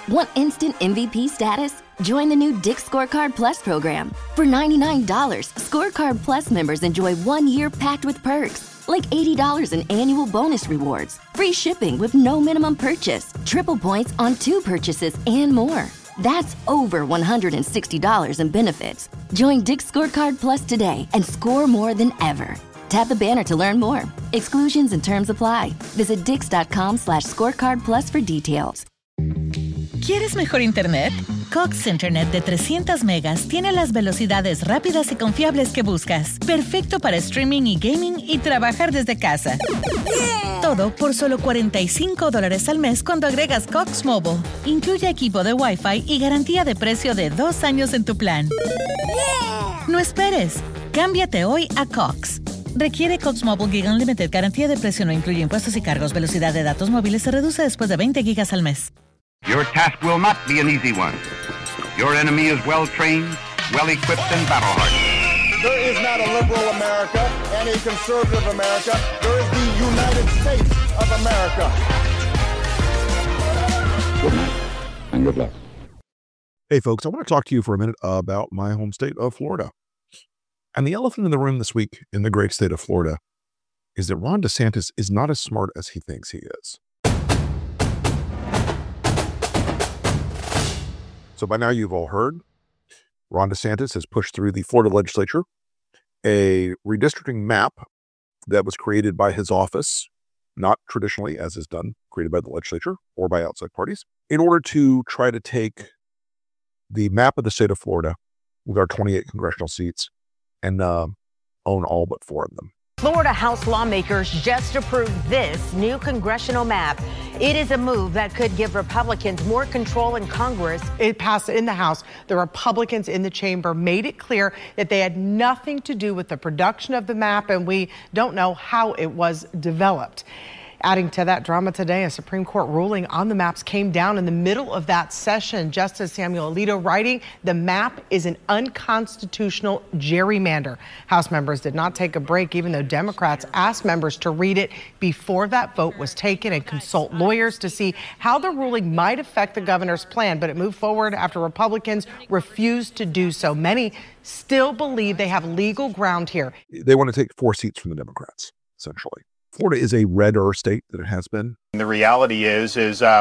Want instant MVP status? Join the new Dick's Scorecard Plus program. For $99, Scorecard Plus members enjoy 1 year packed with perks, like $80 in annual bonus rewards, free shipping with no minimum purchase, triple points on 2 purchases, and more. That's over $160 in benefits. Join Dick's Scorecard Plus today and score more than ever. Tap the banner to learn more. Exclusions and terms apply. Visit dix.com/scorecard plus for details. ¿Quieres mejor internet? Cox Internet de 300 megas tiene las velocidades rápidas y confiables que buscas. Perfecto para streaming y gaming y trabajar desde casa. Todo por solo $45 al mes cuando agregas Cox Mobile. Incluye equipo de Wi-Fi y garantía de precio de 2 años en tu plan. No esperes. Cámbiate hoy a Cox. Requiere Cox Mobile Gig Unlimited. Garantía de precio no incluye impuestos y cargos. Velocidad de datos móviles se reduce después de 20 gigas al mes. Your task will not be an easy one. Your enemy is well-trained, well-equipped, and battle-hardened. There is not a liberal America and a conservative America. There is the United States of America. Good night, and good luck. Hey, folks, I want to talk to you for a minute about my home state of Florida. And the elephant in the room this week in the great state of Florida is that Ron DeSantis is not as smart as he thinks he is. So by now you've all heard, Ron DeSantis has pushed through the Florida legislature a redistricting map that was created by his office, not traditionally as is done, created by the legislature or by outside parties, in order to try to take the map of the state of Florida with our 28 congressional seats and own all but 4 of them. Florida House lawmakers just approved this new congressional map. It is a move that could give Republicans more control in Congress. It passed in the House. The Republicans in the chamber made it clear that they had nothing to do with the production of the map, and we don't know how it was developed. Adding to that drama today, a Supreme Court ruling on the maps came down in the middle of that session. Justice Samuel Alito writing, the map is an unconstitutional gerrymander. House members did not take a break, even though Democrats asked members to read it before that vote was taken and consult lawyers to see how the ruling might affect the governor's plan. But it moved forward after Republicans refused to do so. Many still believe they have legal ground here. They want to take 4 seats from the Democrats, essentially. Florida is a redder state than it has been. The reality is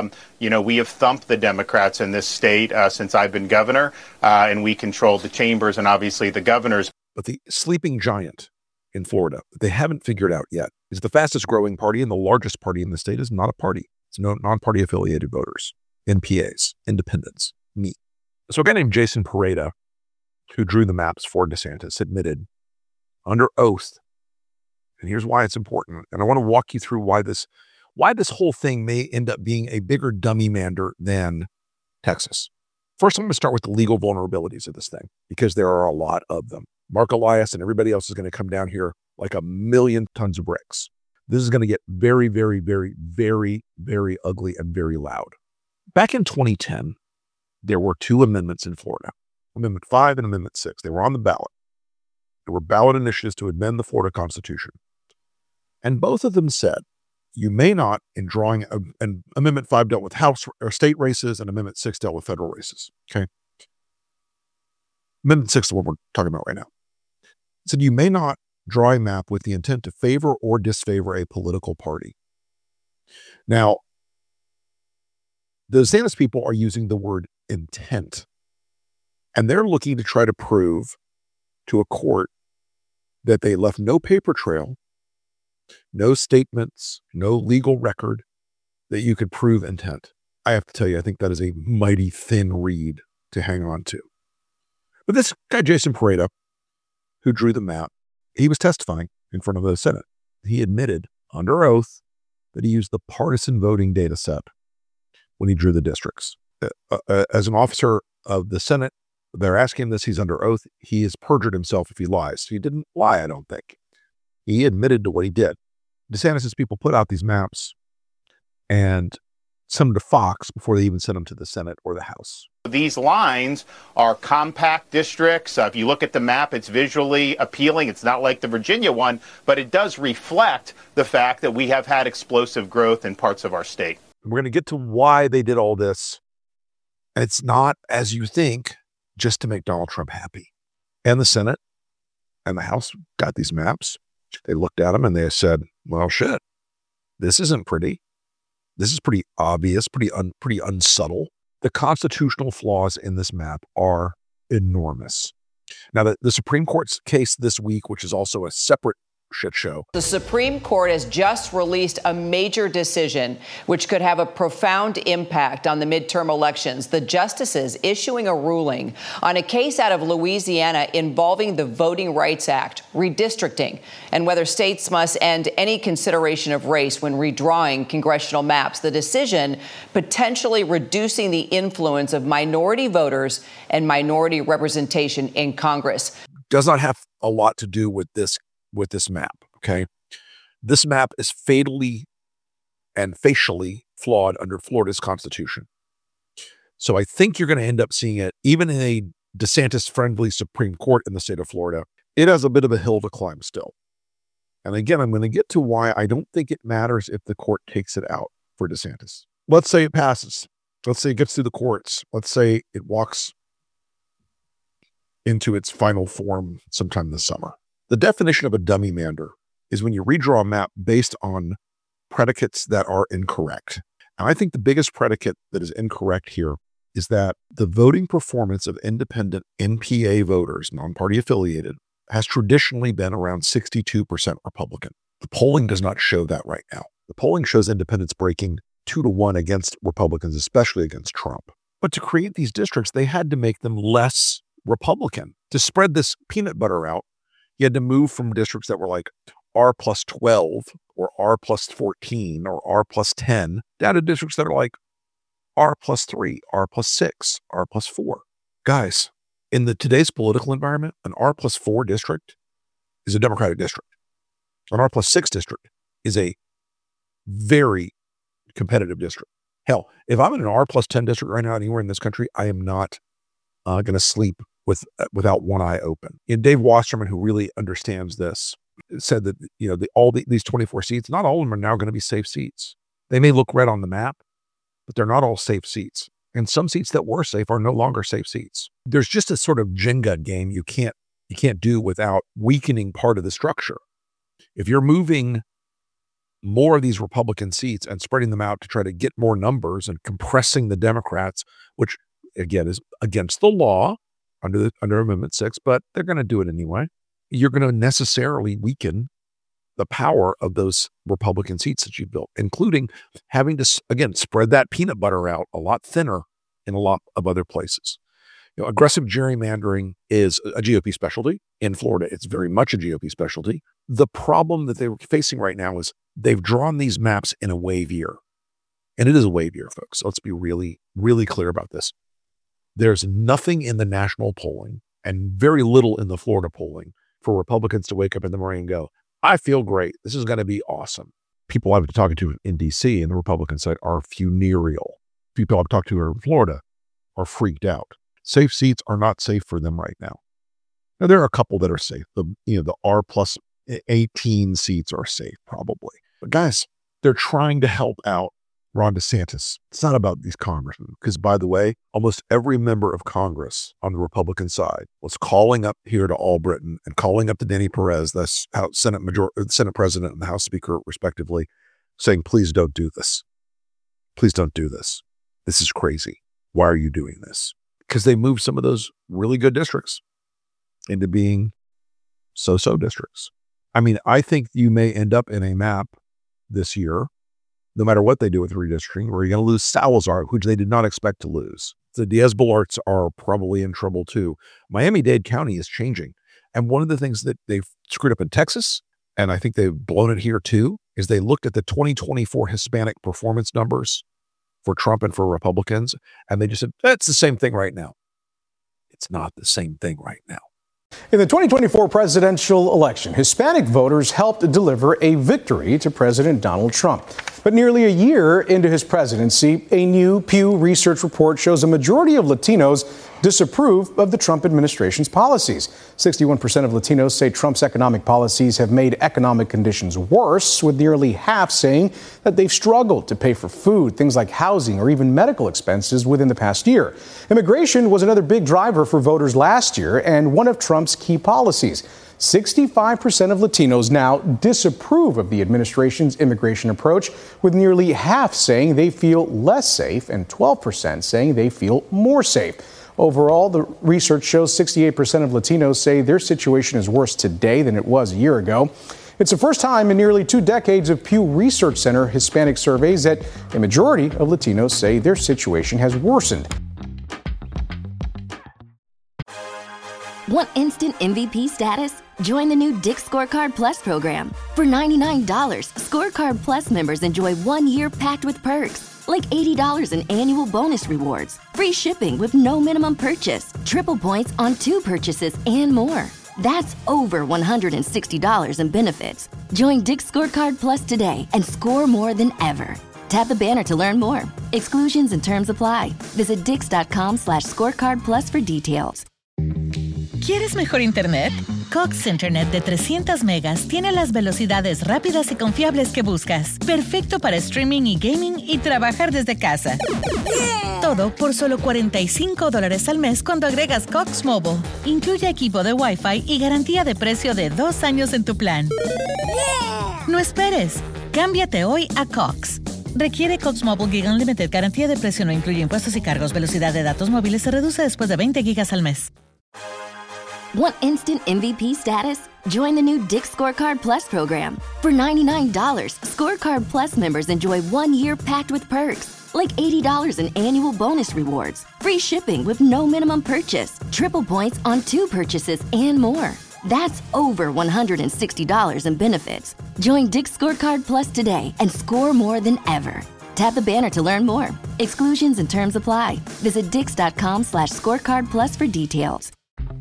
we have thumped the Democrats in this state since I've been governor, and we control the chambers and obviously the governors. But the sleeping giant in Florida that they haven't figured out yet is the fastest growing party and the largest party in the state is not a party. It's non-party affiliated voters, NPAs, independents, me. So a guy named Jason Pareda, who drew the maps for DeSantis, admitted under oath. And here's why it's important. And I want to walk you through why this whole thing may end up being a bigger dummy mander than Texas. First, I'm going to start with the legal vulnerabilities of this thing, because there are a lot of them. Mark Elias and everybody else is going to come down here like a million tons of bricks. This is going to get very, very, very, very, very ugly and very loud. Back in 2010, there were 2 amendments in Florida, Amendment 5 and Amendment 6. They were on the ballot. There were ballot initiatives to amend the Florida Constitution. And both of them said, you may not, in drawing, and Amendment 5 dealt with House or state races, and Amendment 6 dealt with federal races. Okay. Amendment 6 is what we're talking about right now. It said, you may not draw a map with the intent to favor or disfavor a political party. Now, the DeSantis people are using the word intent, and they're looking to try to prove to a court that they left no paper trail, no statements, no legal record that you could prove intent. I have to tell you, I think that is a mighty thin reed to hang on to. But this guy, Jason Pareda, who drew the map, he was testifying in front of the Senate. He admitted under oath that he used the partisan voting data set when he drew the districts. As an officer of the Senate, they're asking him this. He's under oath. He has perjured himself if he lies. He didn't lie, I don't think. He admitted to what he did. DeSantis' people put out these maps and sent them to Fox before they even sent them to the Senate or the House. These lines are compact districts. If you look at the map, it's visually appealing. It's not like the Virginia one, but it does reflect the fact that we have had explosive growth in parts of our state. We're going to get to why they did all this And it's not, as you think, just to make Donald Trump happy. And the Senate and the House got these maps. They looked at them and they said, well, shit, this isn't pretty. This is pretty obvious, pretty unsubtle. The constitutional flaws in this map are enormous. Now, the Supreme Court's case this week, which is also a separate shit show. The Supreme Court has just released a major decision which could have a profound impact on the midterm elections. The justices issuing a ruling on a case out of Louisiana involving the Voting Rights Act, redistricting, and whether states must end any consideration of race when redrawing congressional maps. The decision potentially reducing the influence of minority voters and minority representation in Congress. Does not have a lot to do with this map, okay? This map is fatally and facially flawed under Florida's constitution. So I think you're going to end up seeing it, even in a DeSantis-friendly Supreme Court in the state of Florida. It has a bit of a hill to climb still. And again, I'm going to get to why I don't think it matters if the court takes it out for DeSantis. Let's say it passes. Let's say it gets through the courts. Let's say it walks into its final form sometime this summer. The definition of a dummy mander is when you redraw a map based on predicates that are incorrect. And I think the biggest predicate that is incorrect here is that the voting performance of independent NPA voters, non-party affiliated, has traditionally been around 62% Republican. The polling does not show that right now. The polling shows independents breaking 2-1 against Republicans, especially against Trump. But to create these districts, they had to make them less Republican. To spread this peanut butter out, you had to move from districts that were like R plus 12 or R plus 14 or R plus 10 down to districts that are like R plus 3, R plus 6, R plus 4. Guys, in today's political environment, an R plus 4 district is a Democratic district. An R plus 6 district is a very competitive district. Hell, if I'm in an R plus 10 district right now anywhere in this country, I am not going to sleep without one eye open. And Dave Wasserman, who really understands this, said that these 24 seats, not all of them are now going to be safe seats. They may look red on the map, but they're not all safe seats. And some seats that were safe are no longer safe seats. There's just a sort of Jenga game you can't do without weakening part of the structure. If you're moving more of these Republican seats and spreading them out to try to get more numbers and compressing the Democrats, which again is against the law under Amendment 6, but they're going to do it anyway, you're going to necessarily weaken the power of those Republican seats that you've built, including having to, again, spread that peanut butter out a lot thinner in a lot of other places. Aggressive gerrymandering is a GOP specialty. In Florida, it's very much a GOP specialty. The problem that they're facing right now is they've drawn these maps in a wave year. And it is a wave year, folks. Let's be really, really clear about this. There's nothing in the national polling and very little in the Florida polling for Republicans to wake up in the morning and go, I feel great. This is going to be awesome. People I've been talking to in D.C. and the Republican side are funereal. People I've talked to in Florida are freaked out. Safe seats are not safe for them right now. Now, there are a couple that are safe. The R plus 18 seats are safe, probably. But guys, they're trying to help out Ron DeSantis. It's not about these congressmen, because by the way, almost every member of Congress on the Republican side was calling up here to Albritton and calling up to Danny Perez, the Senate President and the House Speaker, respectively, saying, please don't do this. Please don't do this. This is crazy. Why are you doing this? Because they moved some of those really good districts into being so-so districts. I mean, I think you may end up in a map this year, no matter what they do with redistricting, where you're going to lose Salazar, which they did not expect to lose. The Diaz-Balarts are probably in trouble too. Miami-Dade County is changing. And one of the things that they've screwed up in Texas, and I think they've blown it here too, is they looked at the 2024 Hispanic performance numbers for Trump and for Republicans, and they just said, that's the same thing right now. It's not the same thing right now. In the 2024 presidential election, Hispanic voters helped deliver a victory to President Donald Trump. But nearly a year into his presidency, a new Pew Research report shows a majority of Latinos disapprove of the Trump administration's policies. 61% of Latinos say Trump's economic policies have made economic conditions worse, with nearly half saying that they've struggled to pay for food, things like housing, or even medical expenses within the past year. Immigration was another big driver for voters last year and one of Trump's key policies. 65% of Latinos now disapprove of the administration's immigration approach, with nearly half saying they feel less safe and 12% saying they feel more safe. Overall, the research shows 68% of Latinos say their situation is worse today than it was a year ago. It's the first time in nearly 2 decades of Pew Research Center Hispanic surveys that a majority of Latinos say their situation has worsened. Want instant MVP status? Join the new Dick's Scorecard Plus program. For $99, Scorecard Plus members enjoy 1 year packed with perks, like $80 in annual bonus rewards, free shipping with no minimum purchase, triple points on 2 purchases, and more. That's over $160 in benefits. Join Dick's Scorecard Plus today and score more than ever. Tap the banner to learn more. Exclusions and terms apply. Visit dix.com/scorecard plus for details. ¿Quieres mejor internet? Cox Internet de 300 megas tiene las velocidades rápidas y confiables que buscas. Perfecto para streaming y gaming y trabajar desde casa. Todo por solo $45 al mes cuando agregas Cox Mobile. Incluye equipo de Wi-Fi y garantía de precio de 2 años en tu plan. No esperes. Cámbiate hoy a Cox. Requiere Cox Mobile Gig Unlimited. Garantía de precio no incluye impuestos y cargos. Velocidad de datos móviles se reduce después de 20 gigas al mes. Want instant MVP status? Join the new Dick's Scorecard Plus program. For $99, Scorecard Plus members enjoy 1 year packed with perks, like $80 in annual bonus rewards, free shipping with no minimum purchase, triple points on 2 purchases, and more. That's over $160 in benefits. Join Dick's Scorecard Plus today and score more than ever. Tap the banner to learn more. Exclusions and terms apply. Visit dix.com/scorecard plus for details.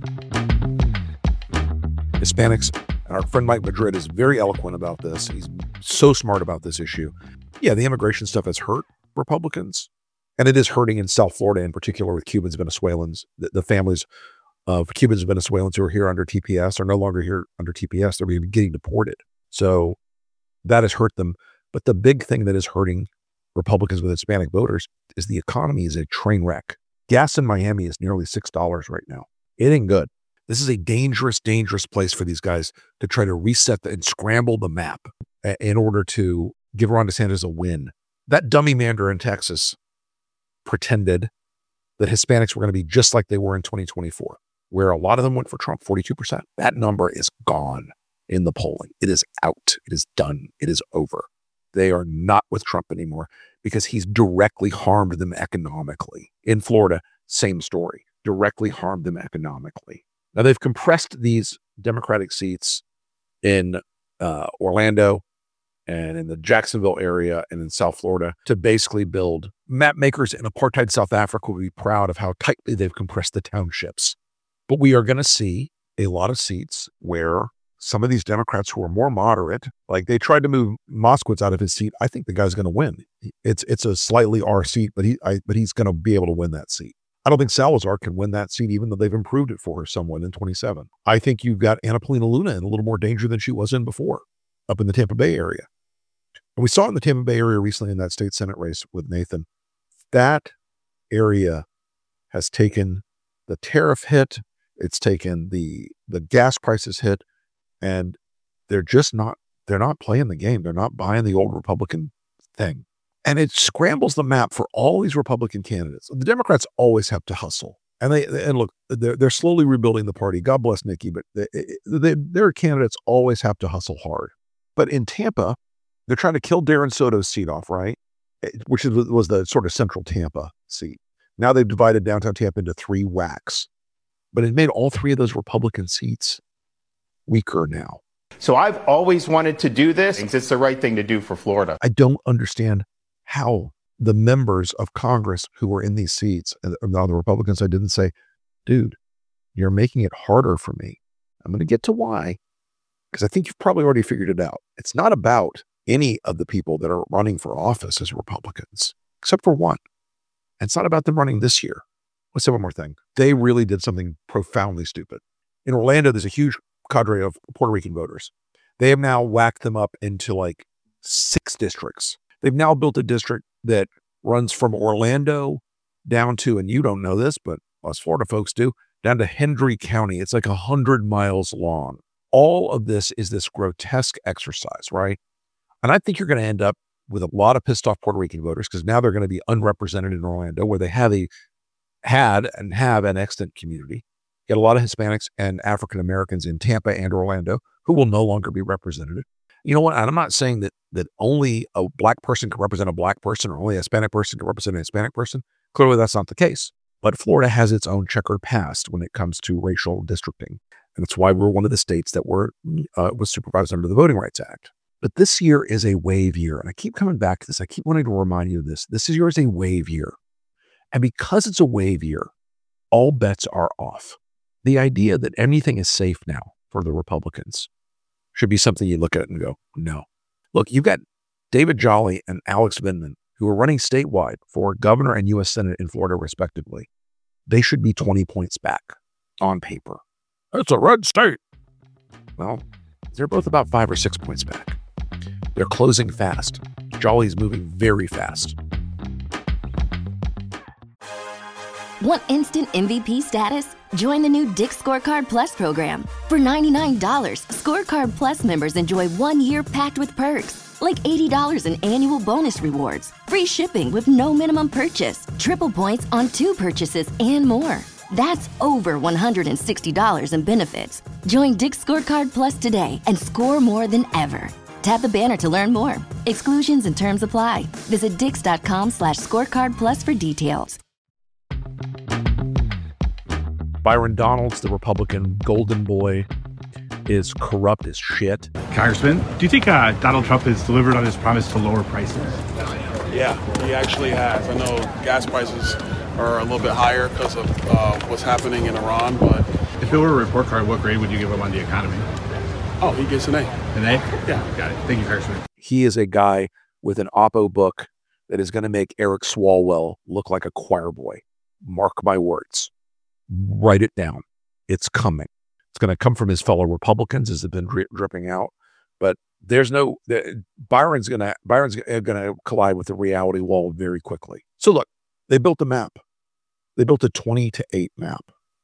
Hispanics, and our friend Mike Madrid is very eloquent about this. He's so smart about this issue. Yeah, the immigration stuff has hurt Republicans, and it is hurting in South Florida in particular with Cubans, Venezuelans. The families of Cubans and Venezuelans who are here under TPS are no longer here under TPS. They're getting deported. So that has hurt them. But the big thing that is hurting Republicans with Hispanic voters is the economy is a train wreck. Gas in Miami is nearly $6 right now. It ain't good. This is a dangerous, dangerous place for these guys to try to reset and scramble the map in order to give Ron DeSantis a win. That dummy mander in Texas pretended that Hispanics were going to be just like they were in 2024, where a lot of them went for Trump, 42%. That number is gone in the polling. It is out. It is done. It is over. They are not with Trump anymore because he's directly harmed them economically. In Florida, same story, directly harmed them economically. Now, they've compressed these Democratic seats in Orlando and in the Jacksonville area and in South Florida to basically build map makers in apartheid South Africa will be proud of how tightly they've compressed the townships. But we are going to see a lot of seats where some of these Democrats who are more moderate, like they tried to move Moskowitz out of his seat. I think the guy's going to win. It's a slightly R seat, but he's going to be able to win that seat. I don't think Salazar can win that seat, even though they've improved it for her somewhat in 27. I think you've got Anna Paulina Luna in a little more danger than she was in before, up in the Tampa Bay area. And we saw it in the Tampa Bay area recently in that state Senate race with Nathan. That area has taken the tariff hit. It's taken the gas prices hit, and they're not playing the game. They're not buying the old Republican thing. And it scrambles the map for all these Republican candidates. The Democrats always have to hustle. And look, they're slowly rebuilding the party. God bless Nikki, but their candidates always have to hustle hard. But in Tampa, they're trying to kill Darren Soto's seat off, right? Which was the sort of central Tampa seat. Now they've divided downtown Tampa into 3 WACs. But it made all 3 of those Republican seats weaker now. So I've always wanted to do this. It's the right thing to do for Florida. I don't understand how the members of Congress who were in these seats, and the Republicans, I didn't say, dude, you're making it harder for me. I'm going to get to why, because I think you've probably already figured it out. It's not about any of the people that are running for office as Republicans, except for one. And it's not about them running this year. Let's say one more thing. They really did something profoundly stupid. In Orlando, there's a huge cadre of Puerto Rican voters. They have now whacked them up into like 6 districts. They've now built a district that runs from Orlando down to, and you don't know this, but us Florida folks do, down to Hendry County. It's like 100 miles long. All of this is this grotesque exercise, right? And I think you're going to end up with a lot of pissed off Puerto Rican voters because now they're going to be unrepresented in Orlando, where they have an extant community. Get a lot of Hispanics and African Americans in Tampa and Orlando who will no longer be represented. You know what? And I'm not saying that only a black person can represent a black person or only a Hispanic person can represent a Hispanic person. Clearly, that's not the case. But Florida has its own checkered past when it comes to racial districting. And that's why we're one of the states that was supervised under the Voting Rights Act. But this year is a wave year. And I keep coming back to this. I keep wanting to remind you of this. This year is a wave year. And because it's a wave year, all bets are off. The idea that anything is safe now for the Republicans should be something you look at and go, no. Look, you've got David Jolly and Alex Vindman, who are running statewide for governor and U.S. Senate in Florida, respectively. They should be 20 points back on paper. It's a red state. Well, they're both about 5 or 6 points back. They're closing fast. Jolly's moving very fast. Want instant MVP status? Join the new Dick's Scorecard Plus program. For $99, Scorecard Plus members enjoy 1 year packed with perks, like $80 in annual bonus rewards, free shipping with no minimum purchase, triple points on 2 purchases, and more. That's over $160 in benefits. Join Dick's Scorecard Plus today and score more than ever. Tap the banner to learn more. Exclusions and terms apply. Visit dix.com/scorecard plus for details. Byron Donalds, the Republican golden boy, is corrupt as shit. Congressman, do you think Donald Trump has delivered on his promise to lower prices? Yeah, he actually has. I know gas prices are a little bit higher because of what's happening in Iran, but... If it were a report card, what grade would you give him on the economy? Oh, he gets an A. An A? Yeah. Got it. Thank you, Congressman. He is a guy with an Oppo book that is going to make Eric Swalwell look like a choir boy. Mark my words. Write it down. It's coming. It's going to come from his fellow Republicans as they've been dripping out. But there's no Byron's going to collide with the reality wall very quickly. So look, they built a map. They built a 20-8 map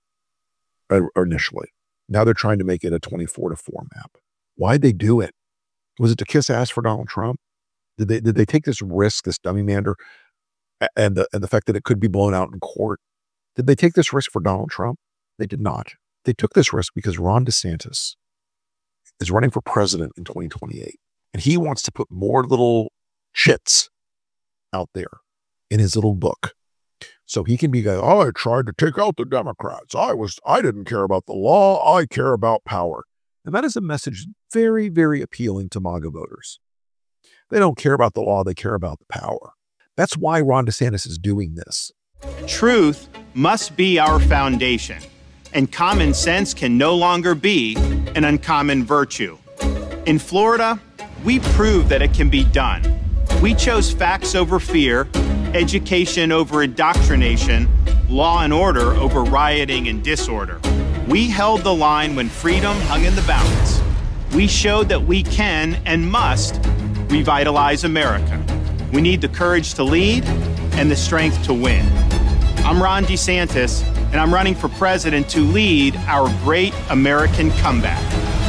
initially. Now they're trying to make it a 24-4 map. Why'd they do it? Was it to kiss ass for Donald Trump? Did they take this risk, this dummy mander, and the fact that it could be blown out in court? Did they take this risk for Donald Trump? They did not. They took this risk because Ron DeSantis is running for president in 2028. And he wants to put more little chits out there in his little book. So he can be going, I tried to take out the Democrats. I didn't care about the law. I care about power. And that is a message very, very appealing to MAGA voters. They don't care about the law. They care about the power. That's why Ron DeSantis is doing this. Truth must be our foundation, and common sense can no longer be an uncommon virtue. In Florida, we proved that it can be done. We chose facts over fear, education over indoctrination, law and order over rioting and disorder. We held the line when freedom hung in the balance. We showed that we can and must revitalize America. We need the courage to lead and the strength to win. I'm Ron DeSantis, and I'm running for president to lead our great American comeback.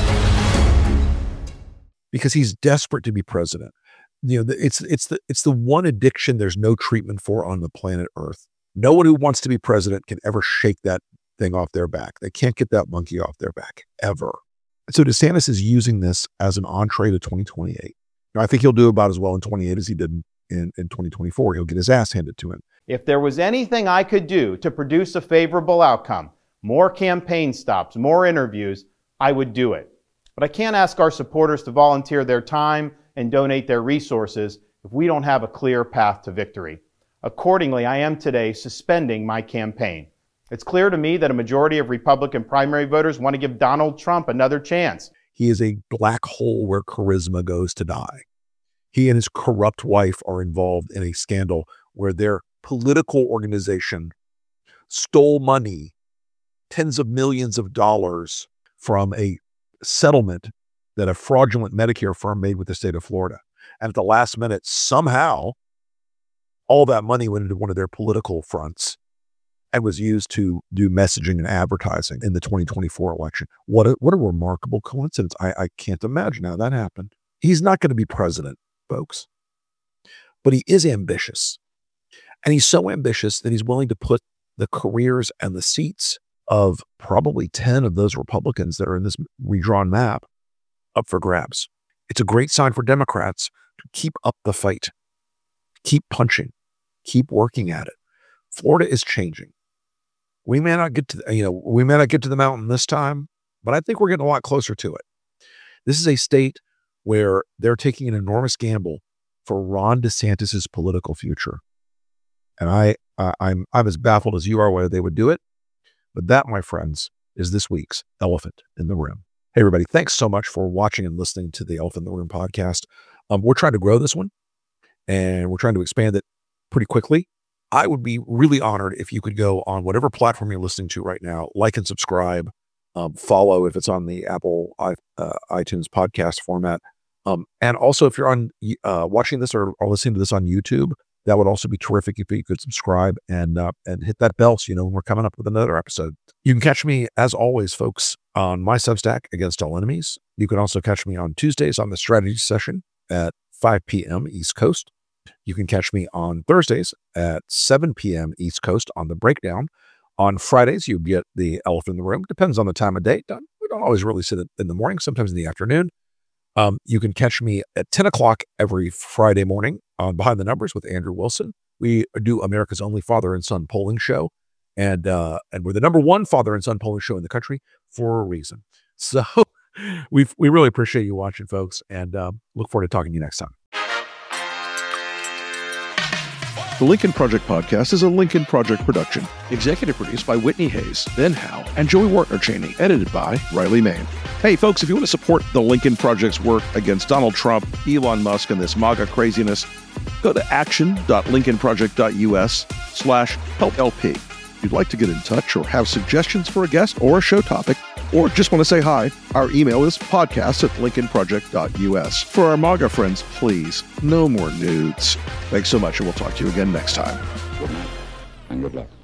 Because he's desperate to be president. You know, it's the one addiction there's no treatment for on the planet Earth. No one who wants to be president can ever shake that thing off their back. They can't get that monkey off their back, ever. So DeSantis is using this as an entree to 2028. Now, I think he'll do about as well in 28 as he did in 2024. He'll get his ass handed to him. If there was anything I could do to produce a favorable outcome, more campaign stops, more interviews, I would do it. But I can't ask our supporters to volunteer their time and donate their resources if we don't have a clear path to victory. Accordingly, I am today suspending my campaign. It's clear to me that a majority of Republican primary voters want to give Donald Trump another chance. He is a black hole where charisma goes to die. He and his corrupt wife are involved in a scandal where their political organization stole money, tens of millions of dollars, from a settlement that a fraudulent Medicare firm made with the state of Florida. And at the last minute, somehow, all that money went into one of their political fronts and was used to do messaging and advertising in the 2024 election. What a remarkable coincidence. I can't imagine how that happened. He's not going to be president, folks, but he is ambitious. And he's so ambitious that he's willing to put the careers and the seats of probably 10 of those Republicans that are in this redrawn map up for grabs. It's a great sign for Democrats to keep up the fight, keep punching, keep working at it. Florida is changing. We may not get to the mountain this time, but I think we're getting a lot closer to it. This is a state where they're taking an enormous gamble for Ron DeSantis's political future. And I'm as baffled as you are whether they would do it. But that, my friends, is this week's Elephant in the Room. Hey, everybody, thanks so much for watching and listening to the Elephant in the Room podcast. We're trying to grow this one, and we're trying to expand it pretty quickly. I would be really honored if you could go on whatever platform you're listening to right now, like and subscribe, follow if it's on the Apple iTunes podcast format. And also, if you're on watching this or listening to this on YouTube, that would also be terrific if you could subscribe and hit that bell so you know when we're coming up with another episode. You can catch me, as always, folks, on my Substack, Against All Enemies. You can also catch me on Tuesdays on the Strategy Session at 5 p.m. East Coast. You can catch me on Thursdays at 7 p.m. East Coast on The Breakdown. On Fridays, you get the Elephant in the Room. Depends on the time of day. We don't always really sit in the morning, sometimes in the afternoon. You can catch me at 10 o'clock every Friday morning on Behind the Numbers with Andrew Wilson. We do America's only father and son polling show. And we're the number one father and son polling show in the country for a reason. So we really appreciate you watching, folks, and look forward to talking to you next time. The Lincoln Project Podcast is a Lincoln Project production. Executive produced by Whitney Hayes, Ben Howe, and Joey Wartner-Cheney. Edited by Riley Main. Hey, folks, if you want to support the Lincoln Project's work against Donald Trump, Elon Musk, and this MAGA craziness, go to action.lincolnproject.us/helplp. If you'd like to get in touch or have suggestions for a guest or a show topic, or just want to say hi, our email is podcast@lincolnproject.us. For our MAGA friends, please, no more nudes. Thanks so much, and we'll talk to you again next time. Good night, and good luck.